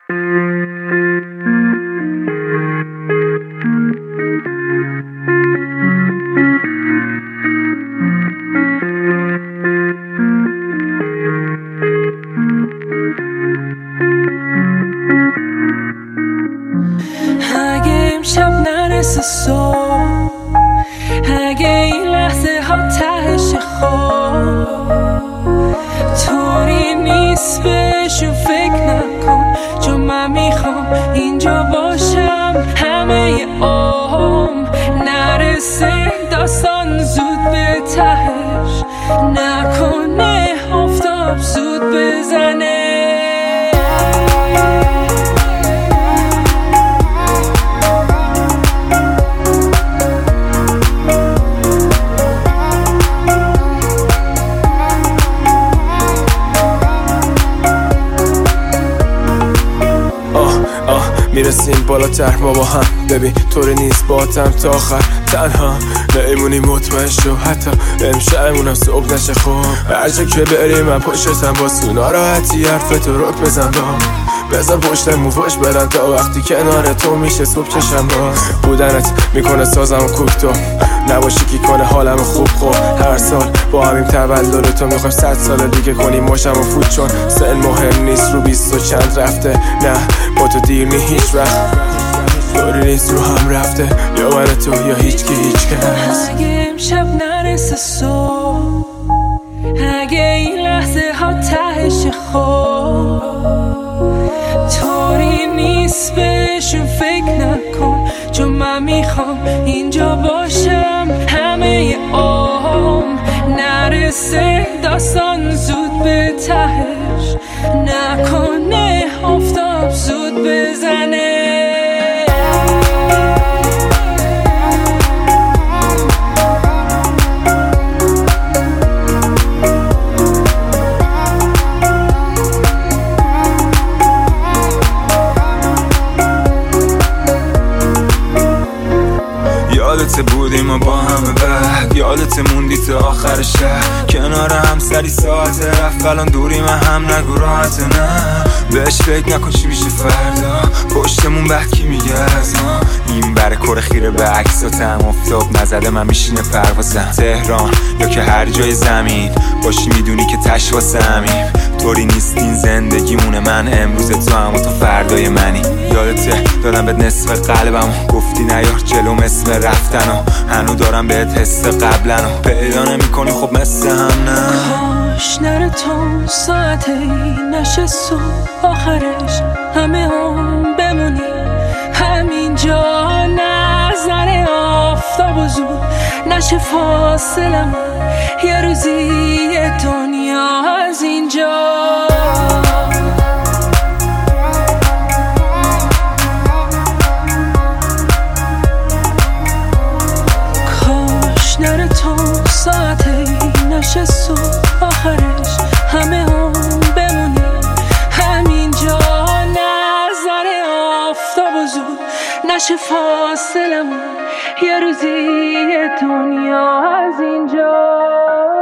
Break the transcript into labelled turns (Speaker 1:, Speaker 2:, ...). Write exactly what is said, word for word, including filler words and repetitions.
Speaker 1: اگه امشب نرسه صبح، اگه این لحظه ها تهش خواب، طوری نیست بهشون فکر نکن، چون من میخوام اینجا باشم همه عمر. نرسه داستان زود به تهش، نکنه آفتاب زود بزنه.
Speaker 2: میرسیم بالاتر ما با هم، ببین طوری نیست باتم تا آخر تنها نمیمونی، مطمئن شو حتی امشبمونم صبح نشه. خوب هر جا که بریم من پشتم با ناراحتی حرفتو رک بزن با بزن پشتمون فوش بدن تا وقتی کنار تو میشه صبح چشم باز. بودنت میکنه سازم و کوک تو نباشی کی کنه حالم خوب. خب هر سال با همین تولد تو میخوایم صد سال دیگه کنیم ماشم و فوت، چون سن مهم نیست رو بیست و چند رفته. نه با تو دیر نی هیچ وقت، طوری نیست رو هم رفته، یا من تو یا هیچ کی هیچ کس.
Speaker 1: اگه امشب نرسه صبح، اگه این لحظه ها تهش خواب، طوری نیست بهشون فکر نکن، چون من میخوام اینجا باشم همه عمر. نرسه داستان زود به تهش، نکنه آفتاب زود بزنه.
Speaker 3: یادت بودیم و با همه بعد، یادت موندی تا آخر شهر، کنار هم سری ساعت رفت الان دوری من هم نگو راحت. نه بهش فکر نکن چی میشه فردا، پشتمون بعد کی میگه از ما. این بره کره خیره به عکساتم، افتاب نزده من میشینه پروازم. تهران یا که هر جای زمین باشی میدونی که تش واسه همیم. طوری نیست این زندگیمونه، من امروز تو هم و تو فردای منی. یادته دادم بهت نصف قلبم، گفتی نیار جلوم اسم رفتنو، هنو دارم بهت حس قبلنو پیدا نمی کنی خب مثل هم. نه
Speaker 1: کاش نره تو ساعتی نشه صبح آخرش همه هم بمونی همینجا. نظر آفتاب و زود نشه فاصله من، یه روزی دنیا از اینجا. کاش نره تو ساعتی نشه صبح آخرش همه هم بمونی همینجا. نظر آفتاب و زود نشه فاصله من، یه روزی دنیا از اینجا.